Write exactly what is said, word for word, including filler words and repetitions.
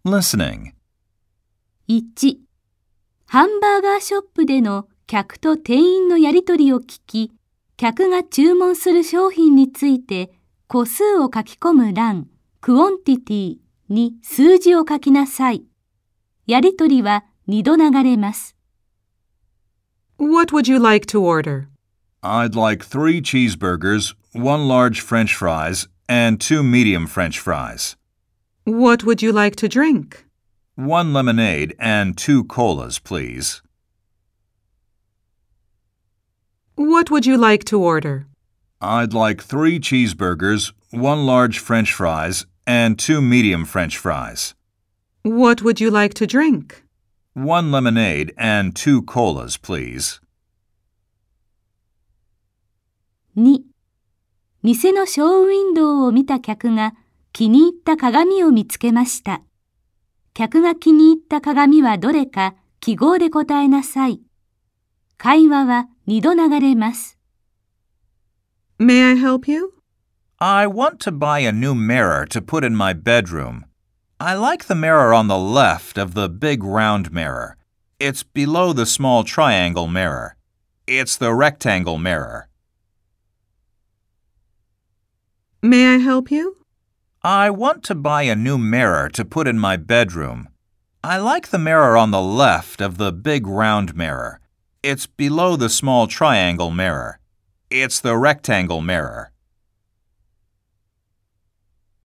Listening. いち、ハンバーガーショップでの客と店員のやりとりを聞き、客が注文する商品について個数を書き込む欄、クオンティティに数字を書きなさい。やりとりはにど流れます。 What would you like to order? I'd like three cheeseburgers, one large French fries, and two medium French fries. What would you like to drink? One lemonade and two colas, please. What would you like to order? I'd like three cheeseburgers, one large French fries, and two medium French fries. What would you like to drink? One lemonade and two colas, please. に、店のショーウィンドウを見た客が気に入った鏡を見つけました。客が気に入った鏡はどれか記号で答えなさい。会話はにど流れます。 May I help you? I want to buy a new mirror to put in my bedroom. I like the mirror on the left of the big round mirror. It's below the small triangle mirror. It's the rectangle mirror. May I help you? I want to buy a new mirror to put in my bedroom. I like the mirror on the left of the big round mirror. It's below the small triangle mirror. It's the rectangle mirror.